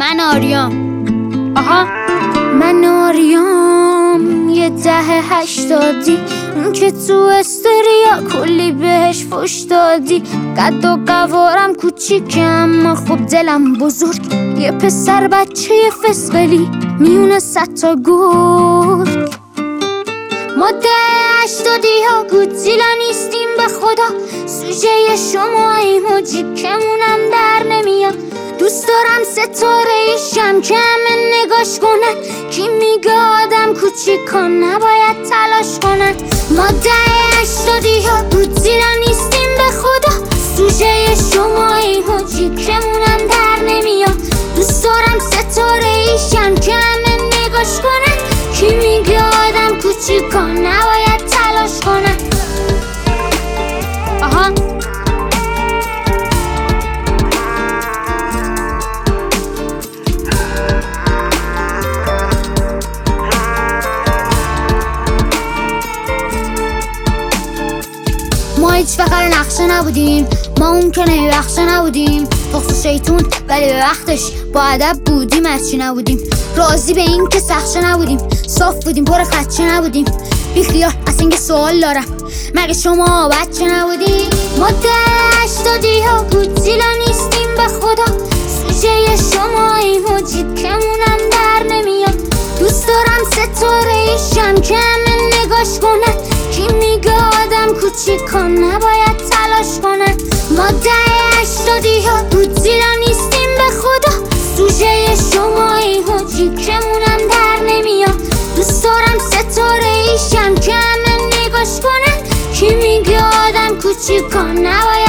من آریام. من آریام یه 10-80 اون که تو استوریا کلی بهش فوش دادی. قد و قوارم کوچیکه اما خب دلم بزرگ. یه پسر بچه فسقلی میونه 100 تا گرگ. ما 10-80 ها گودزیلا نیستیم به خدا. سوژه شما ایموجی کمونم در نمیاد. دوست دارم ستاره شم که همه نگاش کنن. کی میگه آدم کوچیکا نباید تلاش کنن. ما 10-80 ها گودزیلا نیستیم به خدا. سوژه شما ایموجی کمونم در نمیاد. دوست دارم ستاره شم که همه نگاش کنن. کی میگه آدم کوچیکا نباید تلاش کنن. ما هیچ فقر نقشه نبودیم. ما اون که نمیبخشه نبودیم. بخصوص شیطون ولی به وقتش با ادب بودیم. از چی نبودیم راضی به این که سخشه نبودیم. صاف بودیم پر خدشه نبودیم. بیخیال از اینکه سوال دارم مگه شما بچه نبودیم. ما 10-80 ها گودزیلا نیستیم به خدا. سوژه شما ایموجی کمونم در نمیاد. دوست دارم ستاره شم که همه نگاش کنن. کی میگه آدم کوچیکا نباید تلاش کنن. ما 10-80 ها گودزیلا نیستیم به خدا. سوژه شما ایموجی کمونم در نمیاد. دوست دارم ستاره شم که همه نگاش کنن. کی میگه آدم کوچیکا نباید